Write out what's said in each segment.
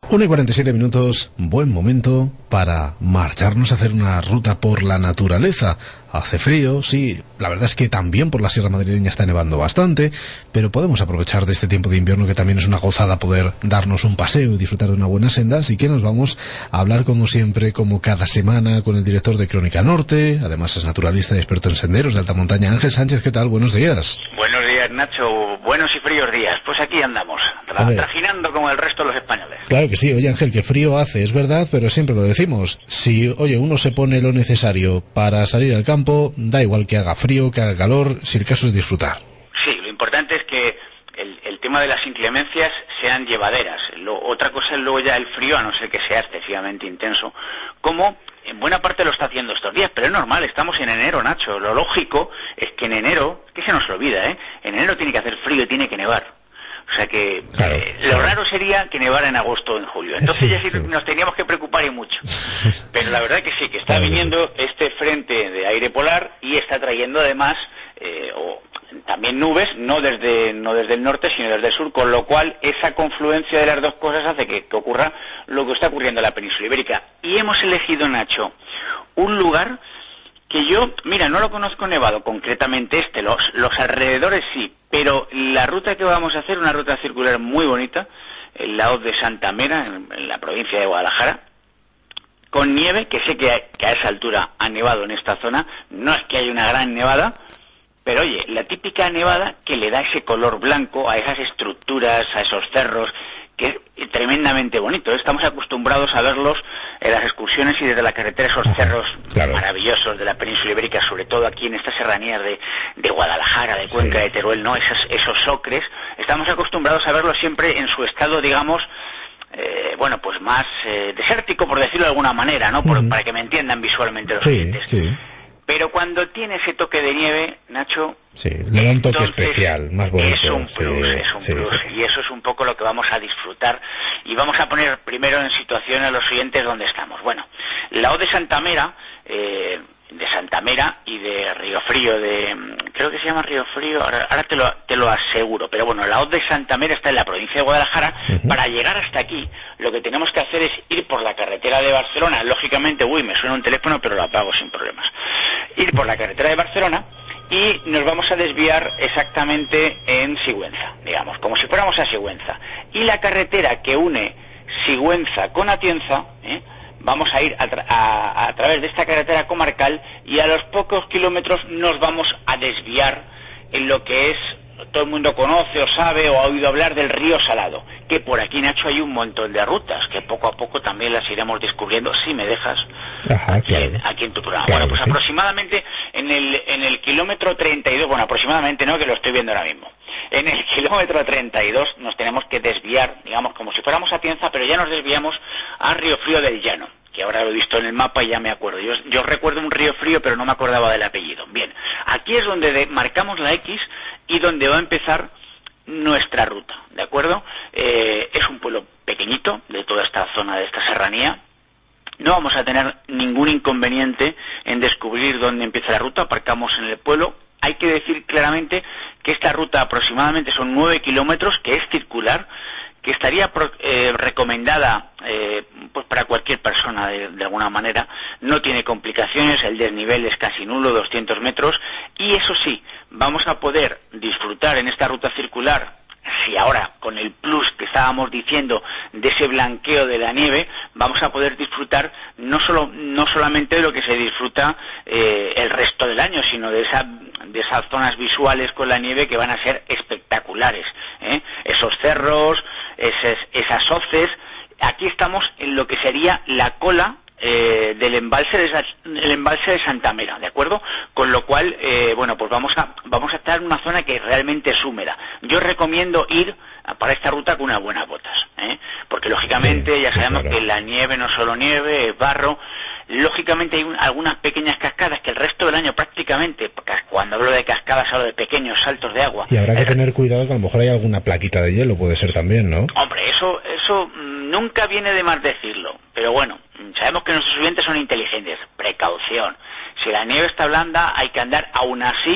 1:47, buen momento para marcharnos a hacer una ruta por la naturaleza. Hace frío, sí, la verdad es que también por la Sierra Madrileña está nevando bastante, pero podemos aprovechar de este tiempo de invierno, que también es una gozada poder darnos un paseo y disfrutar de una buena senda. Así que nos vamos a hablar, como siempre, como cada semana, con el director de Crónica Norte, además es naturalista y experto en senderos de alta montaña, Ángel Sánchez. ¿Qué tal? Buenos días. Buenos días, Nacho. Buenos y fríos días. Pues aquí andamos, trajinando como el resto de los españoles. Claro que sí. Oye, Ángel, que frío hace, es verdad, pero siempre lo decimos. Si, uno se pone lo necesario para salir al campo, da igual que haga frío, que haga calor, si el caso es disfrutar. Sí, lo importante es que el tema de las inclemencias sean llevaderas. Otra cosa es luego ya el frío, a no ser que sea excesivamente intenso, como en buena parte lo está haciendo estos días, pero es normal, estamos en enero, Nacho. Lo lógico es que en enero, que se nos olvida, en enero tiene que hacer frío y tiene que nevar. O sea que claro, lo raro sería que nevara en agosto o en julio. Entonces ya sí nos teníamos que preocupar y mucho. Pero la verdad que sí, que está viniendo este frente de aire polar y está trayendo además también nubes, no desde el norte, sino desde el sur, con lo cual esa confluencia de las dos cosas hace que ocurra lo que está ocurriendo en la península ibérica. Y hemos elegido, Nacho, un lugar que yo, mira, no lo conozco nevado concretamente los alrededores sí, pero la ruta que vamos a hacer, una ruta circular muy bonita, el lado de Santa Mera, en la provincia de Guadalajara, con nieve, que sé que a esa altura ha nevado en esta zona, no es que haya una gran nevada, pero oye, la típica nevada que le da ese color blanco a esas estructuras, a esos cerros, que es tremendamente bonito. Estamos acostumbrados a verlos en las excursiones y desde la carretera, esos cerros maravillosos de la península ibérica, sobre todo aquí en estas serranías de Guadalajara, de Cuenca, de Teruel, ¿no? Esos ocres, estamos acostumbrados a verlos siempre en su estado, digamos, pues más desértico, por decirlo de alguna manera, ¿no? Para que me entiendan visualmente los oyentes. Sí. Pero cuando tiene ese toque de nieve, Nacho, sí, le da un toque especial, más bonito. Es un plus. Y eso es un poco lo que vamos a disfrutar. Y vamos a poner primero en situación a los oyentes donde estamos. Bueno, la O de Santa Mera, de Santa Mera y de Río Frío, creo que se llama Río Frío, ahora te lo aseguro, pero bueno, la O de Santa Mera está en la provincia de Guadalajara. Para llegar hasta aquí, lo que tenemos que hacer es ir por la carretera de Barcelona, lógicamente, me suena un teléfono, pero lo apago sin problemas. Ir por la carretera de Barcelona y nos vamos a desviar exactamente en Sigüenza, digamos, como si fuéramos a Sigüenza. Y la carretera que une Sigüenza con Atienza, vamos a ir a través de esta carretera comarcal y a los pocos kilómetros nos vamos a desviar en lo que es, todo el mundo conoce o sabe o ha oído hablar del río Salado, que por aquí, Nacho, hay un montón de rutas que poco a poco también las iremos descubriendo, si me dejas. Aquí en tu programa. Claro, pues sí. Aproximadamente en el kilómetro 32, aproximadamente no, que lo estoy viendo ahora mismo. En el kilómetro 32 nos tenemos que desviar, digamos, como si fuéramos a Atienza, pero ya nos desviamos a Río Frío del Llano, que ahora lo he visto en el mapa y ya me acuerdo. Yo recuerdo un Río Frío, pero no me acordaba del apellido. Bien, aquí es donde marcamos la X y donde va a empezar nuestra ruta, ¿de acuerdo? Es un pueblo pequeñito de toda esta zona, de esta serranía. No vamos a tener ningún inconveniente en descubrir dónde empieza la ruta. Aparcamos en el pueblo. Hay que decir claramente que esta ruta aproximadamente son 9 kilómetros, que es circular, que estaría recomendada pues para cualquier persona de alguna manera. No tiene complicaciones, el desnivel es casi nulo, 200 metros, y eso sí, vamos a poder disfrutar en esta ruta circular. Si ahora, con el plus que estábamos diciendo de ese blanqueo de la nieve, vamos a poder disfrutar no solamente de lo que se disfruta el resto del año, sino de esas zonas visuales con la nieve que van a ser espectaculares, esos cerros, esas hoces. Aquí estamos en lo que sería la cola del embalse de Santa Mera, ¿de acuerdo? Con lo cual, pues vamos a estar en una zona que realmente es húmeda. Yo recomiendo ir para esta ruta con unas buenas botas, porque lógicamente ya sabemos que la nieve no es solo nieve, es barro. Lógicamente hay algunas pequeñas cascadas que el resto del año prácticamente, cuando hablo de cascadas hablo de pequeños saltos de agua. Y habrá que tener cuidado, que a lo mejor hay alguna plaquita de hielo, puede ser también, ¿no? Hombre, eso nunca viene de más decirlo, pero bueno, sabemos que nuestros oyentes son inteligentes. Precaución. Si la nieve está blanda, hay que andar aún así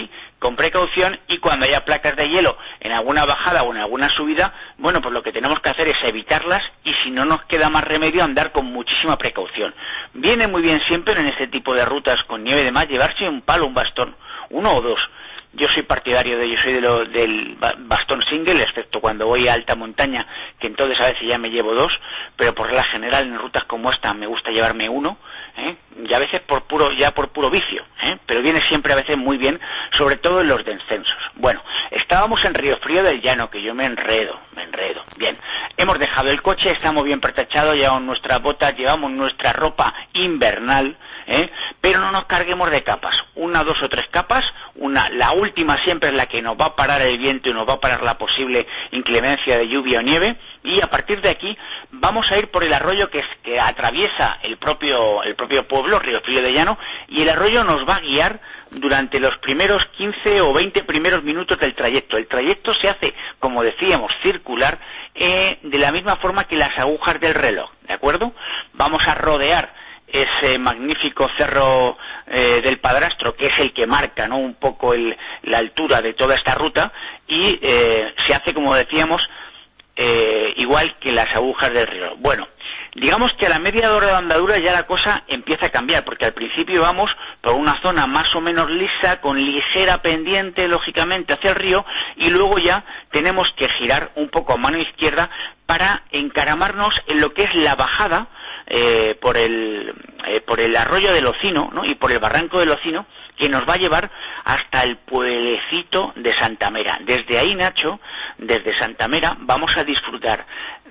con precaución, y cuando haya placas de hielo en alguna bajada o en alguna subida, bueno, pues lo que tenemos que hacer es evitarlas, y si no nos queda más remedio, andar con muchísima precaución. Viene muy bien siempre en este tipo de rutas con nieve y demás llevarse un palo, un bastón, uno o dos. Yo soy partidario de ello, soy del bastón single, excepto cuando voy a alta montaña, que entonces a veces ya me llevo dos, pero por regla general en rutas como esta me gusta llevarme uno, y a veces por puro vicio, pero viene siempre a veces muy bien, sobre todo en los descensos. Bueno, estábamos en Río Frío del Llano, que yo me enredo. Bien, hemos dejado el coche, estamos bien pretachados, llevamos nuestras botas, llevamos nuestra ropa invernal, pero no nos carguemos de capas, una, dos o tres capas, la última siempre es la que nos va a parar el viento y nos va a parar la posible inclemencia de lluvia o nieve, y a partir de aquí vamos a ir por el arroyo que atraviesa el propio pueblo, Río Frío de Llano, y el arroyo nos va a guiar durante los primeros 15 o 20 primeros minutos del trayecto. El trayecto se hace, como decíamos, circular, de la misma forma que las agujas del reloj, ¿de acuerdo? Vamos a rodear ese magnífico cerro del Padrastro, que es el que marca, ¿no?, un poco la altura de toda esta ruta, y se hace, como decíamos, igual que las agujas del río. Bueno, digamos que a la media hora de andadura ya la cosa empieza a cambiar, porque al principio vamos por una zona más o menos lisa, con ligera pendiente, lógicamente, hacia el río, y luego ya tenemos que girar un poco a mano izquierda para encaramarnos en lo que es la bajada por el arroyo del Ocino, ¿no?, y por el barranco del Ocino, que nos va a llevar hasta el pueblecito de Santa Mera. Desde ahí, Nacho, desde Santa Mera, vamos a disfrutar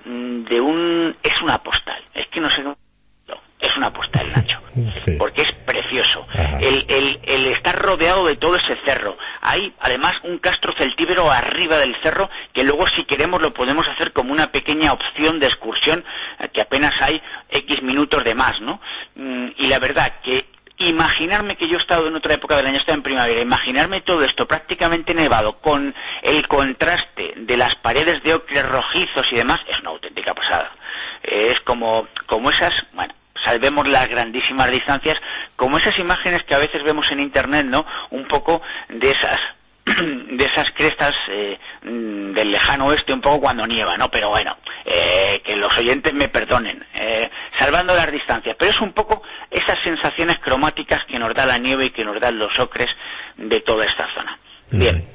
es una postal, es que no sé, es una postal, Nacho, sí, porque es precioso. El estar rodeado de todo ese cerro. Hay además un castro celtíbero arriba del cerro, que luego, si queremos, lo podemos hacer como una pequeña opción de excursión, que apenas hay X minutos de más, ¿no? Y la verdad que imaginarme que yo he estado en otra época del año, estaba en primavera, imaginarme todo esto prácticamente nevado, con el contraste de las paredes de ocre rojizos y demás, es una auténtica pasada. Es como esas, bueno, salvemos las grandísimas distancias, como esas imágenes que a veces vemos en internet, ¿no?, un poco de esas crestas del lejano oeste, un poco cuando nieva, ¿no? Pero bueno, que los oyentes me perdonen, salvando las distancias, pero es un poco esas sensaciones cromáticas que nos da la nieve y que nos dan los ocres de toda esta zona. Bien,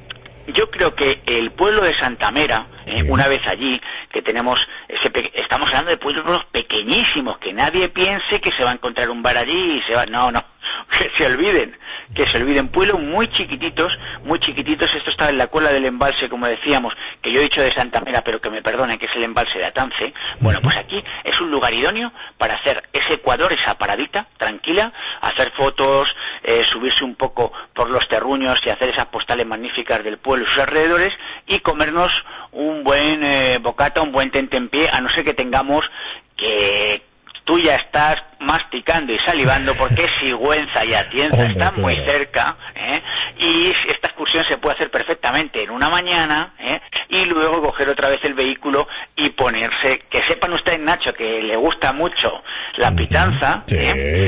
yo creo que el pueblo de Santa Mera, una vez allí, que estamos hablando de pueblos pequeñísimos, que nadie piense que se va a encontrar un bar allí y no, que se olviden, pueblos muy chiquititos, esto está en la cola del embalse, como decíamos, que yo he dicho de Santa Mera, pero que me perdonen, que es el embalse de Atance. Bueno, pues aquí es un lugar idóneo para hacer ese Ecuador, esa paradita tranquila, hacer fotos, subirse un poco por los terruños y hacer esas postales magníficas del pueblo y sus alrededores, y comernos un buen bocata, un buen tentempié, a no ser que tengamos que tú ya estás masticando y salivando, porque Sigüenza y Atienza están muy cerca, y esta excursión se puede hacer perfectamente en una mañana, y luego coger otra vez el vehículo y ponerse, que sepan ustedes, Nacho, que le gusta mucho la pitanza, sí,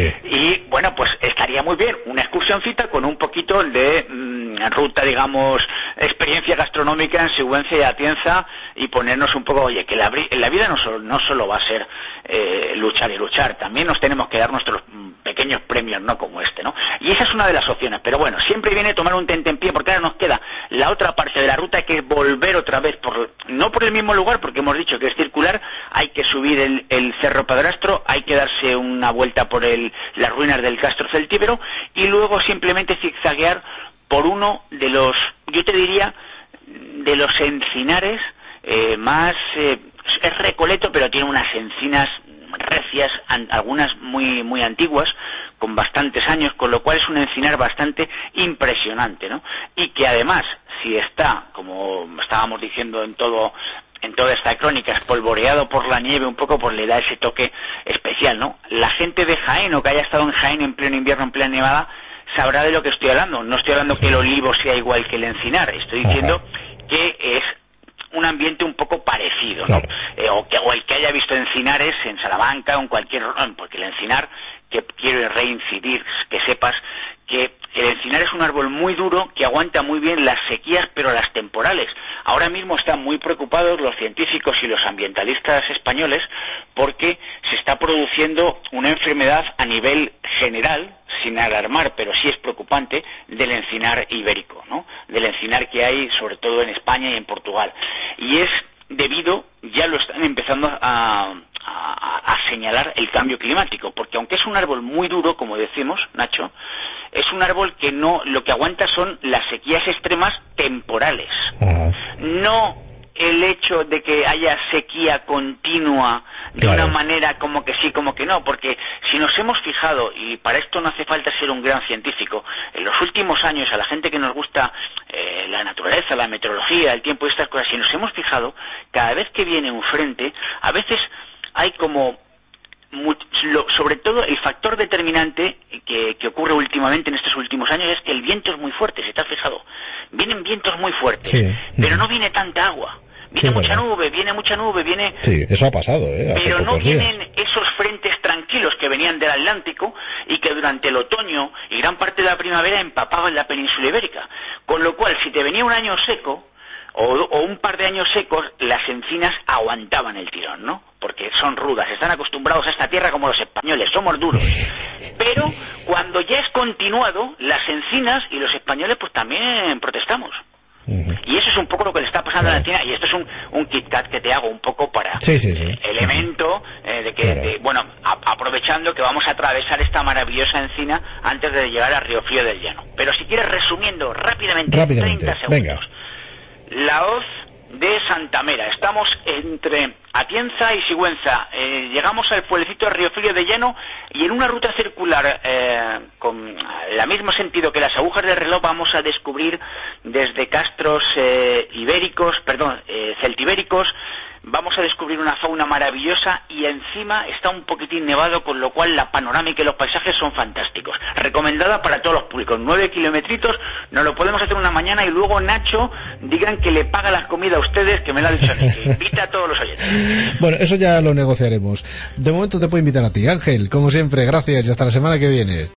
y bueno, pues estaría muy bien una excursioncita con un poquito de ruta, digamos, experiencia gastronómica en Sigüenza y Atienza, y ponernos un poco, oye, que la vida no solo va a ser luchar y luchar, también nos tenemos que dar nuestros pequeños premios, ¿no?, como este, ¿no? Y esa es una de las opciones, pero bueno, siempre viene tomar un tentempié, porque ahora nos queda la otra parte de la ruta, que es volver otra vez no por el mismo lugar, porque hemos dicho que es circular, hay que subir el Cerro Padrastro, hay que darse una vuelta por las ruinas del Castro Celtíbero, y luego simplemente zigzaguear por uno de los, yo te diría, de los encinares más, es Recoleto, pero tiene unas encinas recias, algunas muy muy antiguas, con bastantes años, con lo cual es un encinar bastante impresionante, ¿no? Y que además, si está, como estábamos diciendo en toda esta crónica, espolvoreado por la nieve un poco, pues le da ese toque especial, ¿no? La gente de Jaén, o que haya estado en Jaén en pleno invierno, en plena nevada, sabrá de lo que estoy hablando. No estoy hablando que el olivo sea igual que el encinar, estoy diciendo que es un ambiente un poco parecido, ¿no? Claro. O el que haya visto encinares en Salamanca o en cualquier... Porque el encinar, que quiero reincidir, que sepas que el encinar es un árbol muy duro que aguanta muy bien las sequías, pero las temporales. Ahora mismo están muy preocupados los científicos y los ambientalistas españoles porque se está produciendo una enfermedad a nivel general, sin alarmar, pero sí es preocupante, del encinar ibérico, ¿no? Del encinar que hay sobre todo en España y en Portugal. Y es debido, ya lo están empezando a señalar, el cambio climático, porque aunque es un árbol muy duro, como decimos, Nacho, es un árbol que no, lo que aguanta son las sequías extremas temporales. No el hecho de que haya sequía continua de una manera como que sí, como que no, porque si nos hemos fijado, y para esto no hace falta ser un gran científico, en los últimos años a la gente que nos gusta la naturaleza, la meteorología, el tiempo y estas cosas, si nos hemos fijado, cada vez que viene un frente, a veces hay como... sobre todo el factor determinante que ocurre últimamente en estos últimos años es que el viento es muy fuerte, si te has fijado. Vienen vientos muy fuertes, pero no viene tanta agua. Viene mucha nube, viene... Sí, eso ha pasado, pero no vienen esos frentes tranquilos que venían del Atlántico y que durante el otoño y gran parte de la primavera empapaban la península ibérica. Con lo cual, si te venía un año seco, o un par de años secos, las encinas aguantaban el tirón, ¿no? Porque son rudas, están acostumbrados a esta tierra como los españoles, somos duros. Pero cuando ya es continuado, las encinas y los españoles pues también protestamos. Y eso es un poco lo que le está pasando a la encina, y esto es un Kit-Kat que te hago un poco para elemento de que, bueno, aprovechando que vamos a atravesar esta maravillosa encina antes de llegar a Río Frío del Llano. Pero si quieres, resumiendo rápidamente. 30 segundos. Venga. La hoz de Santamera. Estamos entre Atienza y Sigüenza. Llegamos al pueblecito de Río Frío de Llano y en una ruta circular con el mismo sentido que las agujas del reloj vamos a descubrir desde castros celtibéricos, vamos a descubrir una fauna maravillosa y encima está un poquitín nevado, con lo cual la panorámica y los paisajes son fantásticos. Recomendada para todos los públicos, 9 kilometritos, nos lo podemos hacer una mañana y luego Nacho digan que le paga las comidas a ustedes, que me lo ha dicho a mí, que invita a todos los oyentes. Bueno, eso ya lo negociaremos. De momento te puedo invitar a ti, Ángel, como siempre, gracias y hasta la semana que viene.